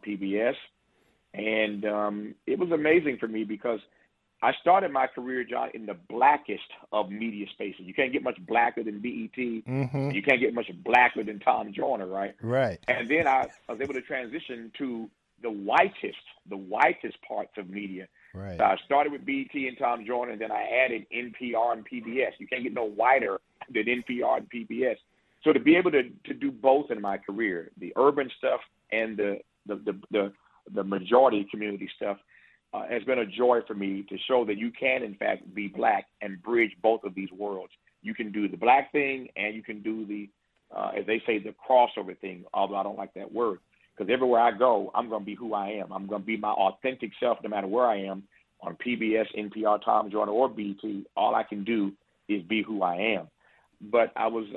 PBS. And it was amazing for me because I started my career, John, in the blackest of media spaces. You can't get much blacker than BET. Mm-hmm. You can't get much blacker than Tom Joyner, right? Right. And then I was able to transition to the whitest parts of media. Right. So I started with BET and Tom Joyner, and then I added NPR and PBS. You can't get no whiter than NPR and PBS. So to be able to do both in my career, the urban stuff and the majority community stuff, has been a joy for me to show that you can, in fact, be black and bridge both of these worlds. You can do the black thing and you can do the, as they say, the crossover thing, although I don't like that word. Because everywhere I go, I'm going to be who I am. I'm going to be my authentic self no matter where I am, on PBS, NPR, Tom Joyner, or BT. All I can do is be who I am. But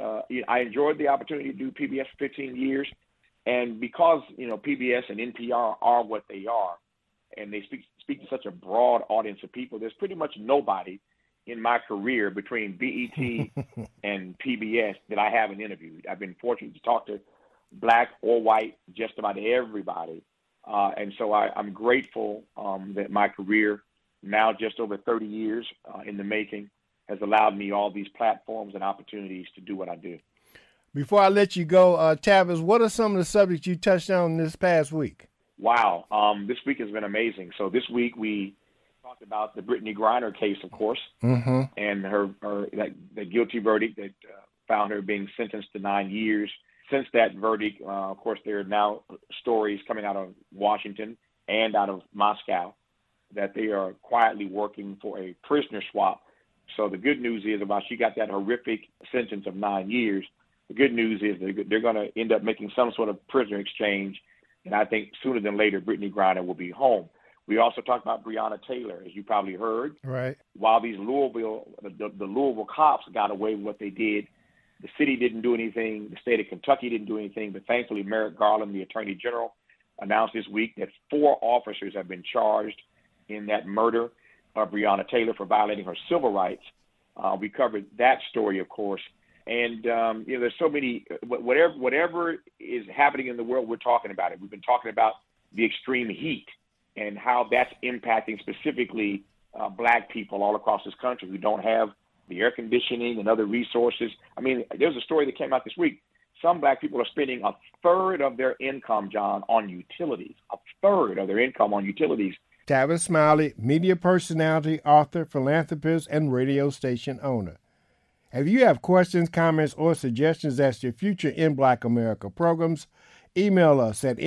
I enjoyed the opportunity to do PBS for 15 years. And because, PBS and NPR are what they are, and they speak to such a broad audience of people, there's pretty much nobody in my career between BET and PBS that I haven't interviewed. I've been fortunate to talk to black or white, just about everybody. And so I'm grateful that my career, now just over 30 years in the making, has allowed me all these platforms and opportunities to do what I do. Before I let you go, Tavis, what are some of the subjects you touched on this past week? Wow. This week has been amazing. So this week we talked about the Brittany Griner case, of course, mm-hmm. and the guilty verdict that found her being sentenced to 9 years. Since that verdict, of course, there are now stories coming out of Washington and out of Moscow that they are quietly working for a prisoner swap. So the good news is, while she got that horrific sentence of 9 years, the good news is they're going to end up making some sort of prisoner exchange. And I think sooner than later, Brittany Griner will be home. We also talked about Breonna Taylor, as you probably heard. Right. While these the Louisville cops got away with what they did, the city didn't do anything. The state of Kentucky didn't do anything. But thankfully, Merrick Garland, the attorney general, announced this week that 4 officers have been charged in that murder of Breonna Taylor for violating her civil rights. We covered that story, of course. And, there's so many, whatever is happening in the world, we're talking about it. We've been talking about the extreme heat and how that's impacting specifically black people all across this country who don't have the air conditioning and other resources. I mean, there's a story that came out this week. Some black people are spending a third of their income, John, on utilities. A third of their income on utilities. Tavis Smiley, media personality, author, philanthropist, and radio station owner. If you have questions, comments, or suggestions as to future In Black America programs, email us at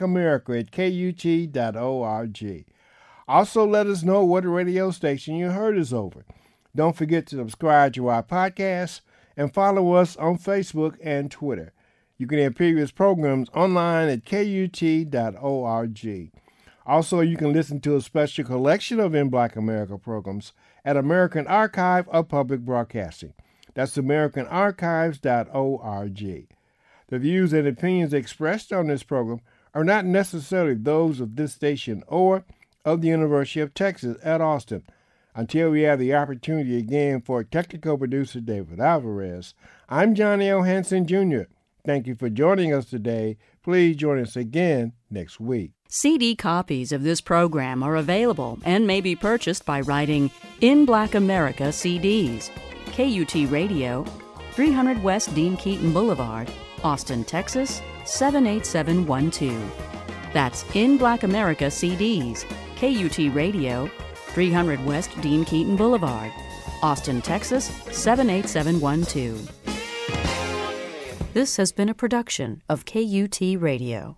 inblackamerica@kut.org. Also, let us know what radio station you heard us over. Don't forget to subscribe to our podcast and follow us on Facebook and Twitter. You can hear previous programs online at kut.org. Also, you can listen to a special collection of In Black America programs at American Archive of Public Broadcasting. That's americanarchives.org. The views and opinions expressed on this program are not necessarily those of this station or of the University of Texas at Austin. Until we have the opportunity again for technical producer David Alvarez, I'm Johnny L. Hanson, Jr. Thank you for joining us today. Please join us again next week. CD copies of this program are available and may be purchased by writing In Black America CDs, KUT Radio, 300 West Dean Keaton Boulevard, Austin, Texas, 78712. That's In Black America CDs, KUT Radio, 300 West Dean Keaton Boulevard, Austin, Texas, 78712. This has been a production of KUT Radio.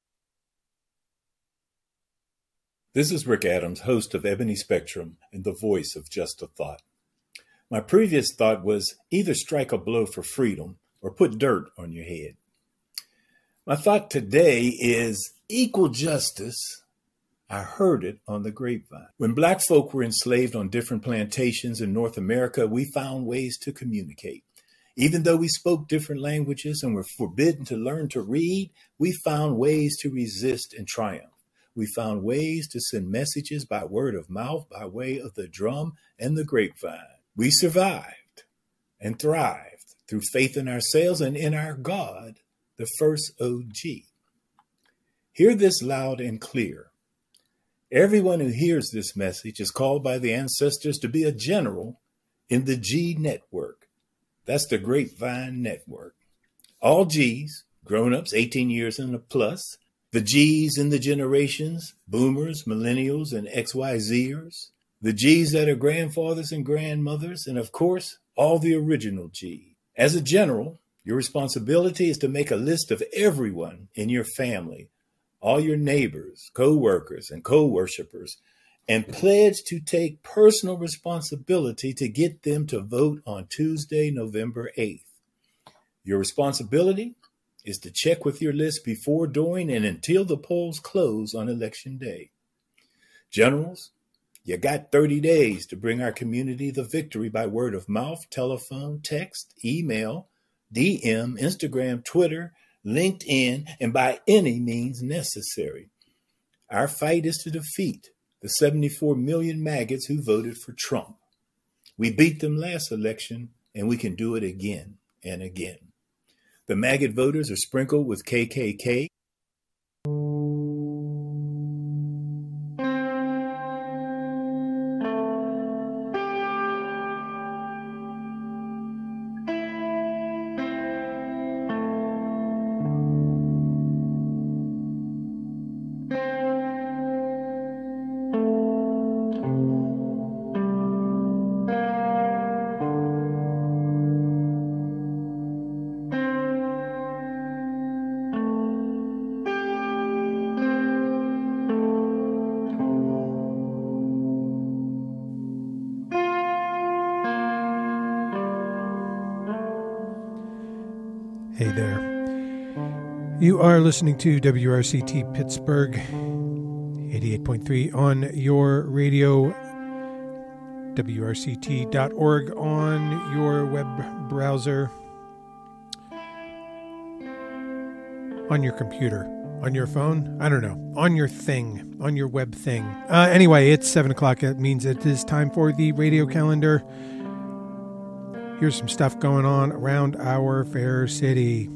This is Rick Adams, host of Ebony Spectrum and the voice of Just a Thought. My previous thought was either strike a blow for freedom or put dirt on your head. My thought today is equal justice. I heard it on the grapevine. When black folk were enslaved on different plantations in North America, we found ways to communicate. Even though we spoke different languages and were forbidden to learn to read, we found ways to resist and triumph. We found ways to send messages by word of mouth, by way of the drum and the grapevine. We survived and thrived through faith in ourselves and in our God, the first OG. Hear this loud and clear. Everyone who hears this message is called by the ancestors to be a general in the G network. That's the Grapevine Network. All Gs, grown-ups 18 years and plus, the Gs in the generations, boomers, millennials, and XYZers, the Gs that are grandfathers and grandmothers, and of course, all the original G. As a general, your responsibility is to make a list of everyone in your family, all your neighbors, co-workers, and co-worshipers, and pledge to take personal responsibility to get them to vote on Tuesday, November 8th. Your responsibility is to check with your list before, during, and until the polls close on Election Day. Generals, you got 30 days to bring our community the victory by word of mouth, telephone, text, email, DM, Instagram, Twitter, LinkedIn, and by any means necessary. Our fight is to defeat the 74 million maggots who voted for Trump. We beat them last election, and we can do it again and again. The maggot voters are sprinkled with KKK. Hey there. You are listening to WRCT Pittsburgh 88.3 on your radio, WRCT.org on your web browser, on your computer, on your phone, I don't know, on your thing, on your web thing. Anyway, it's 7 o'clock. That means it is time for the radio calendar. Here's some stuff going on around our fair city.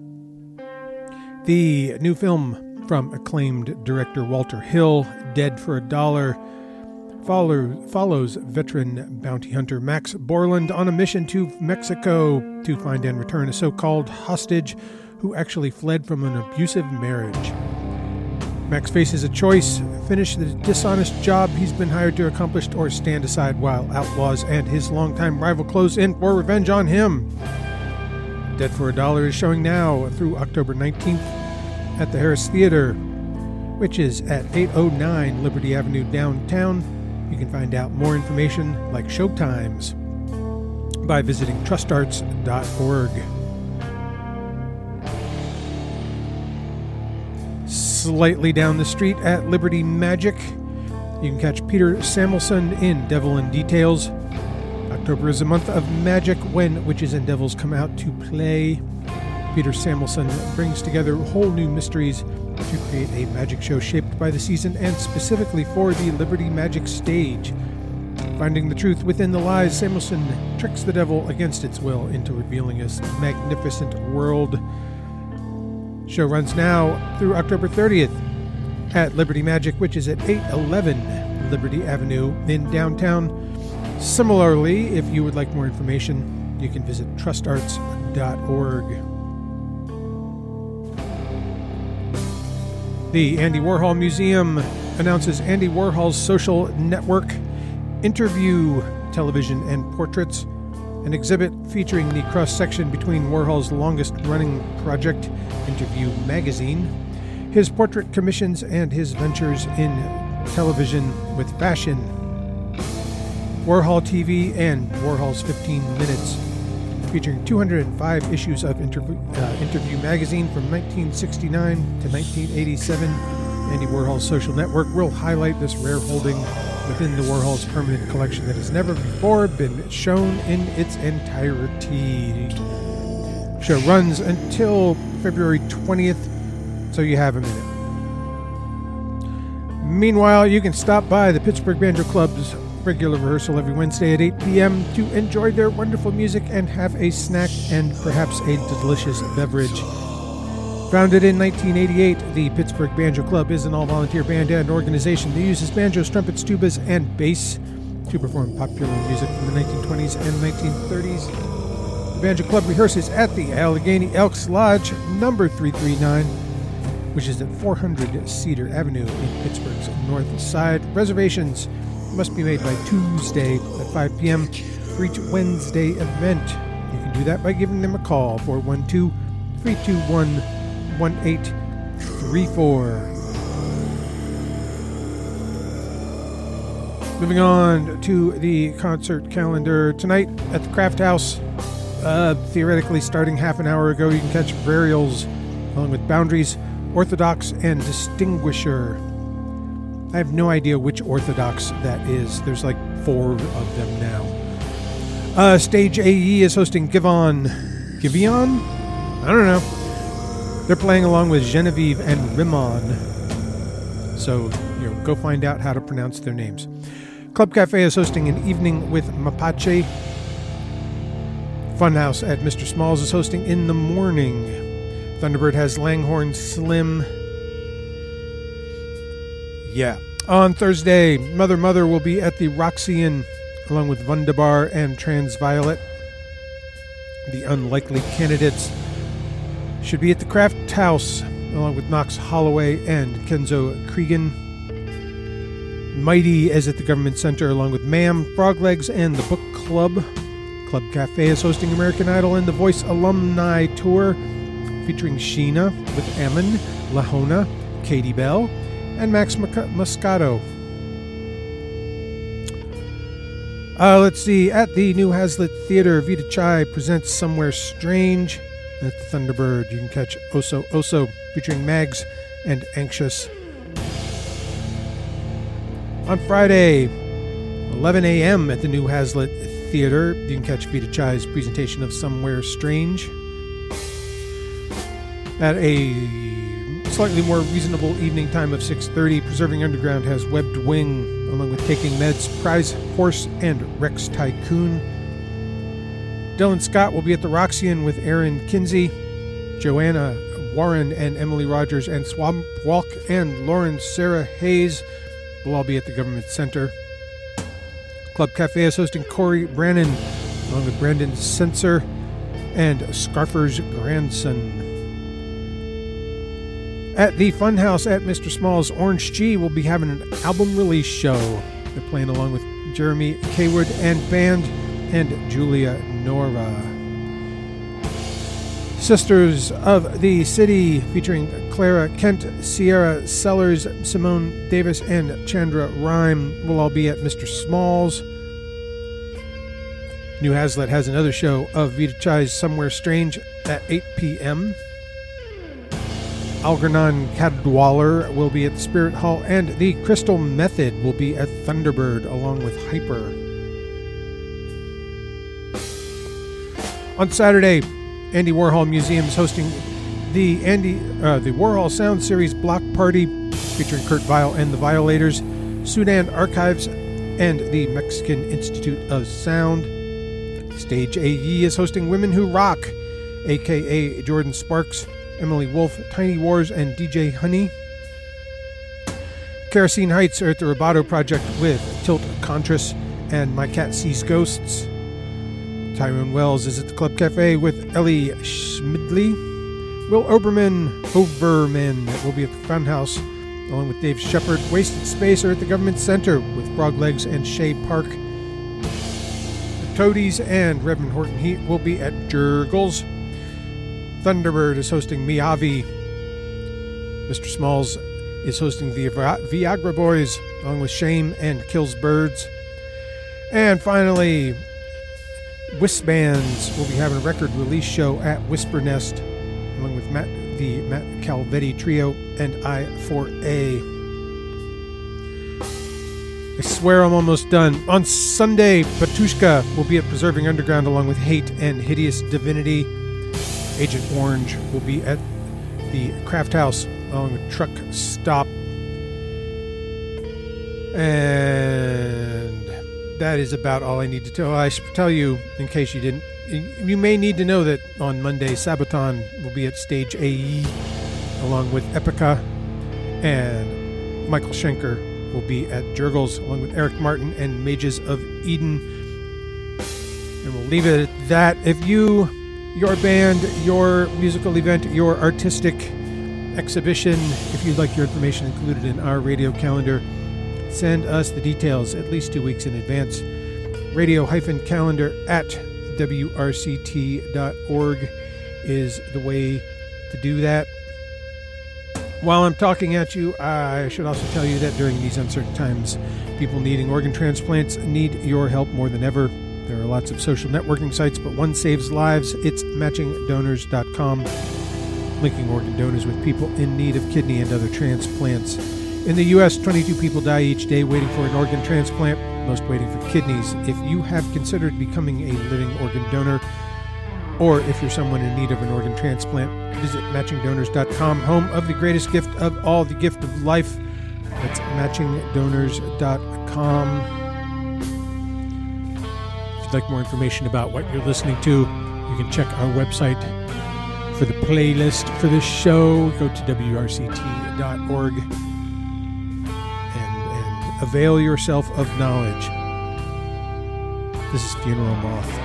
The new film from acclaimed director Walter Hill, Dead for a Dollar, follows veteran bounty hunter Max Borland on a mission to Mexico to find and return a so-called hostage who actually fled from an abusive marriage. Max faces a choice: finish the dishonest job he's been hired to accomplish, or stand aside while outlaws and his longtime rival close in for revenge on him. Dead for a Dollar is showing now through October 19th at the Harris Theater, which is at 809 Liberty Avenue downtown. You can find out more information, like showtimes, by visiting trustarts.org. Slightly down the street at Liberty Magic, you can catch Peter Samuelson in Devil and Details. October is a month of magic when witches and devils come out to play. Peter Samuelson brings together whole new mysteries to create a magic show shaped by the season and specifically for the Liberty Magic stage. Finding the truth within the lies, Samuelson tricks the devil against its will into revealing a magnificent world. Show runs now through October 30th at Liberty Magic, which is at 811 Liberty Avenue in downtown. Similarly, if you would like more information, you can visit trustarts.org. The Andy Warhol Museum announces Andy Warhol's social network, interview, television, and portraits, an exhibit featuring the cross-section between Warhol's longest-running project, Interview Magazine, his portrait commissions, and his ventures in television with fashion. Warhol TV and Warhol's 15 Minutes, featuring 205 issues of Interview Magazine from 1969 to 1987. Andy Warhol's social network will highlight this rare holding within the Warhol's permanent collection that has never before been shown in its entirety. Show runs until February 20th, so you have a minute. Meanwhile, you can stop by the Pittsburgh Banjo Club's regular rehearsal every Wednesday at 8 p.m. to enjoy their wonderful music and have a snack and perhaps a delicious beverage. Founded in 1988, the Pittsburgh Banjo Club is an all-volunteer band and organization that uses banjos, trumpets, tubas, and bass to perform popular music from the 1920s and 1930s. The Banjo Club rehearses at the Allegheny Elks Lodge, number 339, which is at 400 Cedar Avenue in Pittsburgh's North Side. Reservations must be made by Tuesday at 5 p.m. for each Wednesday event. You can do that by giving them a call, 412-321-1834. Moving on to the concert calendar. Tonight at the Craft House, theoretically starting half an hour ago, you can catch Burials along with Boundaries, Orthodox, and Distinguisher. I have no idea which Orthodox that is. There's like 4 of them now. Stage AE is hosting Giveon? I don't know. They're playing along with Genevieve and Rimon. So, go find out how to pronounce their names. Club Cafe is hosting an evening with Mapache. Funhouse at Mr. Smalls is hosting in the morning. Thunderbird has Langhorne Slim. Yeah. On Thursday, Mother will be at the Roxy-Inn along with Wunderbar and Transviolet. The Unlikely Candidates should be at the Craft House along with Knox Holloway and Kenzo Cregan. Mighty is at the Government Center along with Ma'am, Froglegs, and the Book Club. Club Cafe is hosting American Idol and The Voice Alumni Tour featuring Sheena with Ammon, Lahona, Katie Bell, and Max Moscato. Let's see. At the New Hazlitt Theater, Vita Chai presents Somewhere Strange. At the Thunderbird, you can catch Oso Oso featuring Mags and Anxious. On Friday, 11 a.m. at the New Hazlitt Theater, you can catch Vita Chai's presentation of Somewhere Strange. At a slightly more reasonable evening time of 6:30, Preserving Underground has Webbed Wing, along with Taking Meds, Prize Horse, and Rex Tycoon. Dylan Scott will be at the Roxy-Inn with Aaron Kinsey, Joanna Warren and Emily Rogers, and Swamp Walk and Lauren Sarah Hayes will all be at the Government Center. Club Cafe is hosting Corey Brannon, along with Brandon Sensor and Scarfer's Grandson. At the Funhouse at Mr. Small's, Orange G will be having an album release show. They're playing along with Jeremy Kaywood and band and Julia Nora. Sisters of the City featuring Clara Kent, Sierra Sellers, Simone Davis, and Chandra Rhyme will all be at Mr. Small's. New Hazlitt has another show of Vita Chai's Somewhere Strange at 8 p.m. Algernon Cadwaller will be at the Spirit Hall, and the Crystal Method will be at Thunderbird along with Hyper. On Saturday, Andy Warhol Museum is hosting the Warhol Sound Series Block Party featuring Kurt Vile and the Violators, Sudan Archives, and the Mexican Institute of Sound. Stage AE is hosting Women Who Rock, a.k.a. Jordan Sparks, Emily Wolf, Tiny Wars, and DJ Honey. Kerosene Heights are at the Roboto Project with Tilt Contras and My Cat Sees Ghosts. Tyrone Wells is at the Club Cafe with Ellie Schmidley. Will Overman will be at the Funhouse along with Dave Shepard. Wasted Space are at the Government Center with Froglegs and Shea Park. The Toadies and Reverend Horton Heat will be at Jurgles. Thunderbird is hosting Miyavi. Mr. Smalls is hosting the Viagra Boys along with Shame and Kills Birds. And finally, Wisp Bands will be having a record release show at Whisper Nest along with the Matt Calvetti Trio and I4A. I swear I'm almost done. On Sunday, Patushka will be at Preserving Underground along with Hate and Hideous Divinity. Agent Orange will be at the Craft House along with Truck Stop. And that is about all I need to tell. I should tell you, in case you didn't, you may need to know that on Monday, Sabaton will be at Stage AE along with Epica, and Michael Schenker will be at Jurgles along with Eric Martin and Mages of Eden. And we'll leave it at that. If you, your band, your musical event, your artistic exhibition, if you'd like your information included in our radio calendar, send us the details at least 2 weeks in advance. Radio-calendar at wrct.org is the way to do that. While I'm talking at you, I should also tell you that during these uncertain times, people needing organ transplants need your help more than ever. There are lots of social networking sites, but one saves lives. It's matchingdonors.com, linking organ donors with people in need of kidney and other transplants. In the U.S., 22 people die each day waiting for an organ transplant, most waiting for kidneys. If you have considered becoming a living organ donor, or if you're someone in need of an organ transplant, visit matchingdonors.com, home of the greatest gift of all, the gift of life. That's matchingdonors.com. If you'd like more information about what you're listening to, you can check our website for the playlist for this show. Go to wrct.org and avail yourself of knowledge. This is Funeral Moth.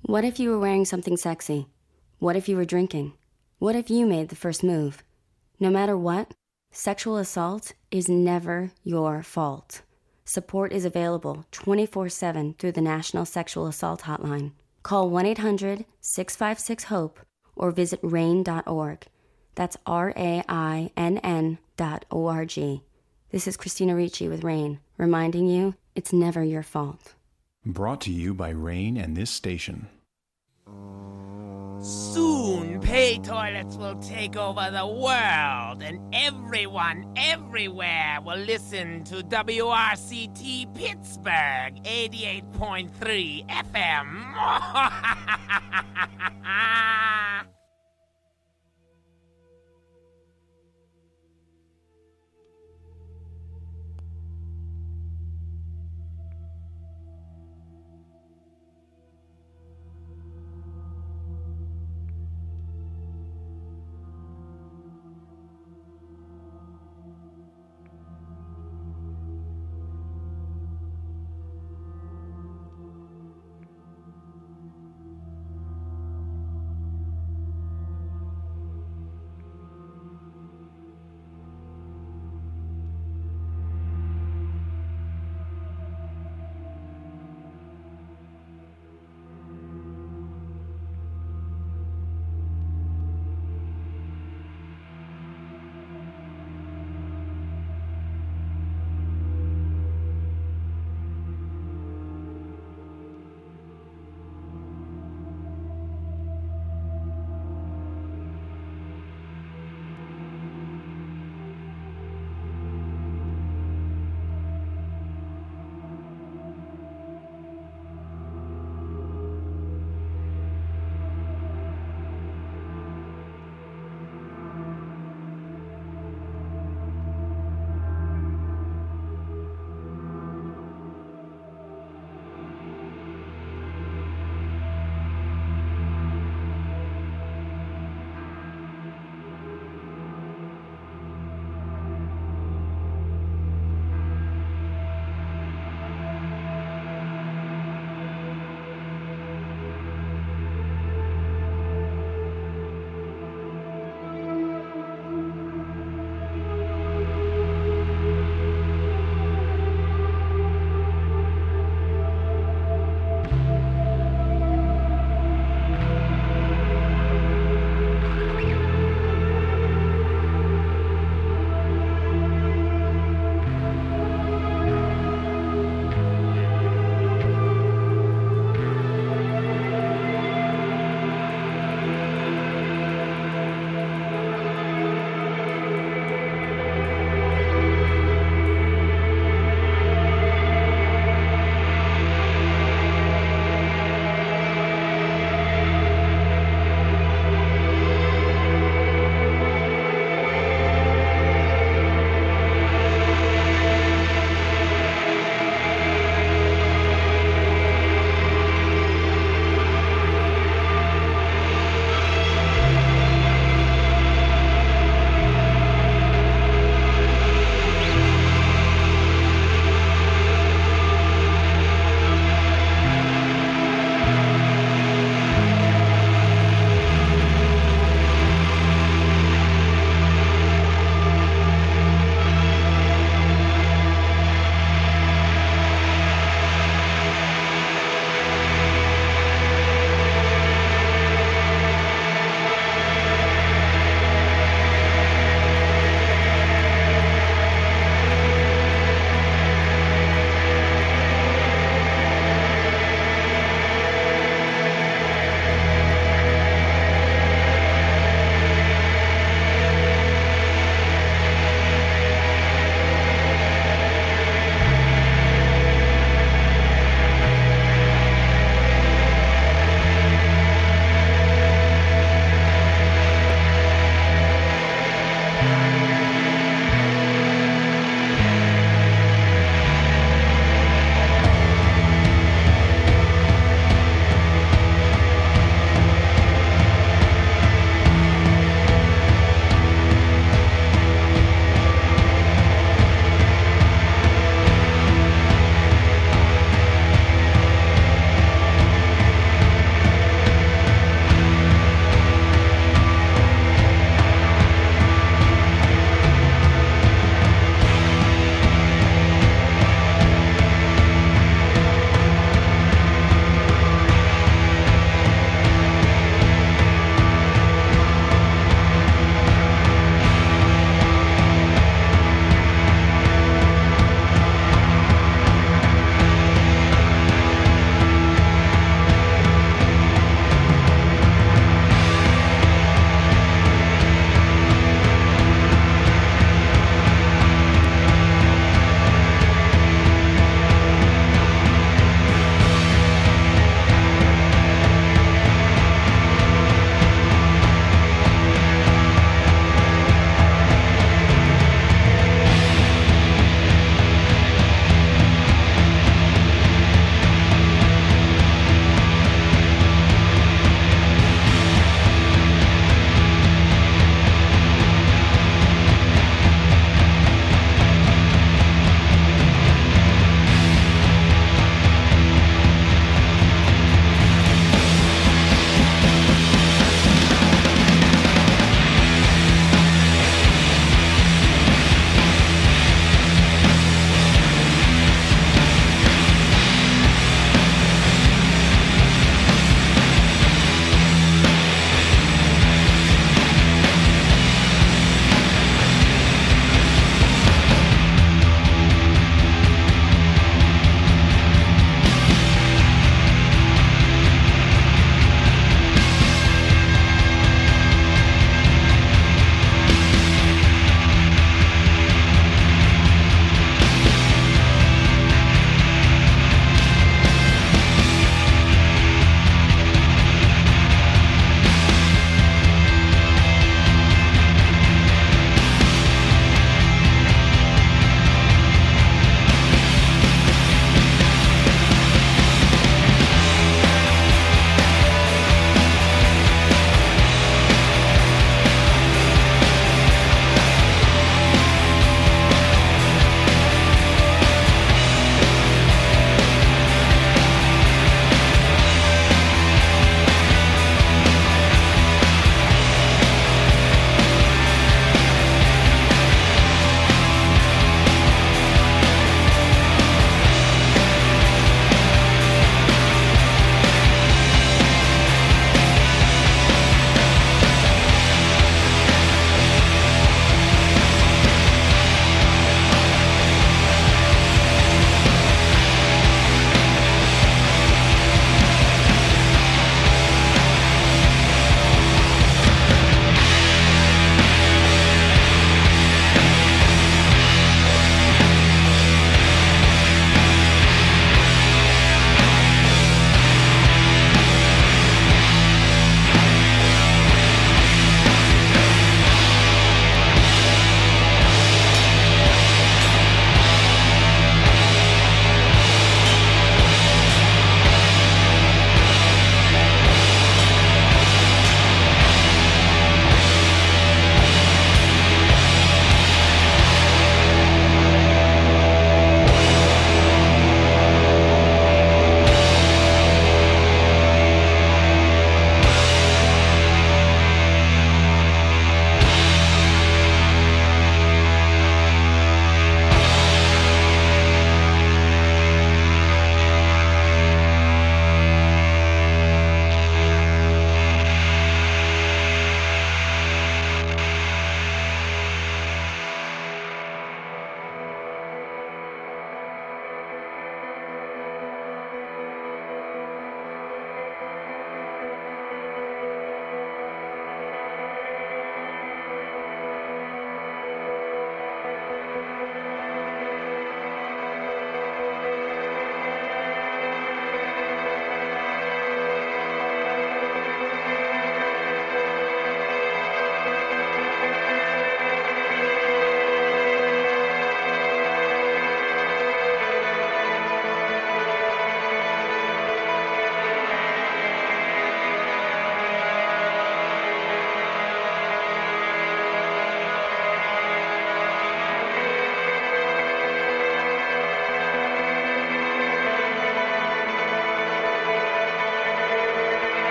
What if you were wearing something sexy? What if you were drinking? What if you made the first move? No matter what, sexual assault is never your fault. Support is available 24/7 through the National Sexual Assault Hotline. Call 1-800-656-HOPE or visit RAINN.org. That's RAINN.org. This is Christina Ricci with RAINN, reminding you it's never your fault. Brought to you by RAINN and this station. Soon, pay toilets will take over the world, and everyone, everywhere will listen to WRCT Pittsburgh 88.3 FM.